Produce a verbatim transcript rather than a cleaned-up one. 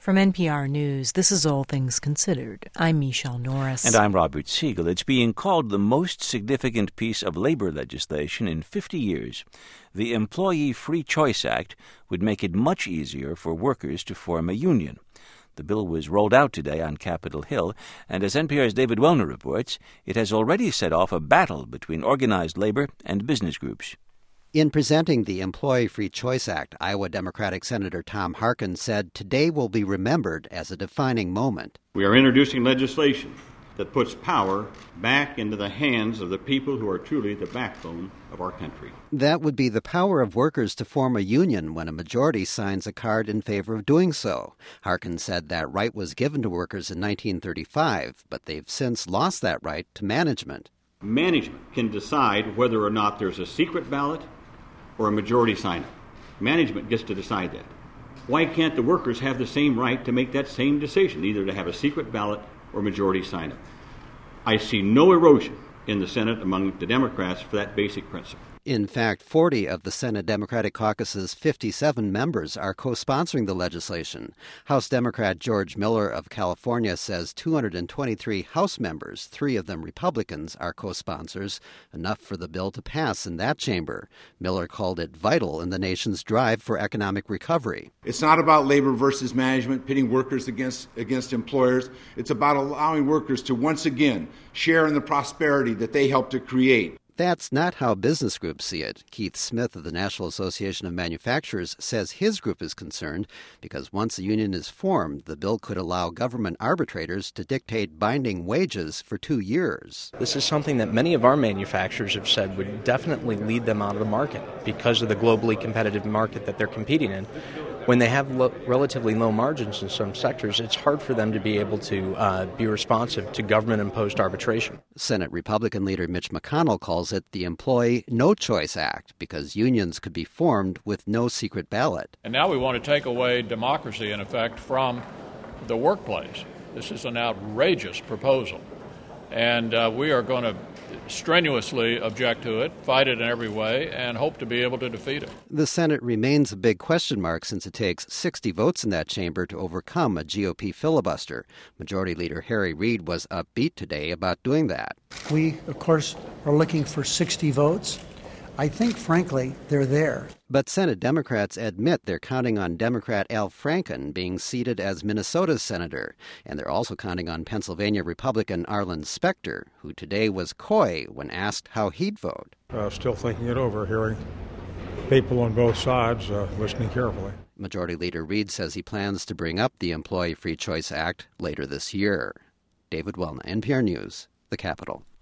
From N P R News, this is All Things Considered. I'm Michelle Norris. And I'm Robert Siegel. It's being called the most significant piece of labor legislation in fifty years. The Employee Free Choice Act would make it much easier for workers to form a union. The bill was rolled out today on Capitol Hill, and as N P R's David Wellner reports, it has already set off a battle between organized labor and business groups. In presenting the Employee Free Choice Act, Iowa Democratic Senator Tom Harkin said today will be remembered as a defining moment. We are introducing legislation that puts power back into the hands of the people who are truly the backbone of our country. That would be the power of workers to form a union when a majority signs a card in favor of doing so. Harkin said that right was given to workers in nineteen thirty-five, but they've since lost that right to management. Management can decide whether or not there's a secret ballot or a majority sign-up. Management gets to decide that. Why can't the workers have the same right to make that same decision, either to have a secret ballot or majority sign-up? I see no erosion in the Senate among the Democrats for that basic principle. In fact, forty of the Senate Democratic Caucus's fifty-seven members are co-sponsoring the legislation. House Democrat George Miller of California says two hundred twenty-three House members, three of them Republicans, are co-sponsors, enough for the bill to pass in that chamber. Miller called it vital in the nation's drive for economic recovery. It's not about labor versus management, pitting workers against, against employers. It's about allowing workers to once again share in the prosperity that they helped to create. That's not how business groups see it. Keith Smith of the National Association of Manufacturers says his group is concerned because once a union is formed, the bill could allow government arbitrators to dictate binding wages for two years. This is something that many of our manufacturers have said would definitely lead them out of the market because of the globally competitive market that they're competing in. When they have lo- relatively low margins in some sectors, it's hard for them to be able to uh, be responsive to government-imposed arbitration. Senate Republican leader Mitch McConnell calls it the Employee No Choice Act because unions could be formed with no secret ballot. And now we want to take away democracy, in effect, from the workplace. This is an outrageous proposal, and uh, we are going to strenuously object to it, fight it in every way, and hope to be able to defeat it. The Senate remains a big question mark since it takes sixty votes in that chamber to overcome a G O P filibuster. Majority Leader Harry Reid was upbeat today about doing that. We, of course, are looking for sixty votes. I think, frankly, they're there. But Senate Democrats admit they're counting on Democrat Al Franken being seated as Minnesota's senator. And they're also counting on Pennsylvania Republican Arlen Specter, who today was coy when asked how he'd vote. Uh, still thinking it over, hearing people on both sides, uh, listening carefully. Majority Leader Reid says he plans to bring up the Employee Free Choice Act later this year. David Wellner, N P R News, the Capitol.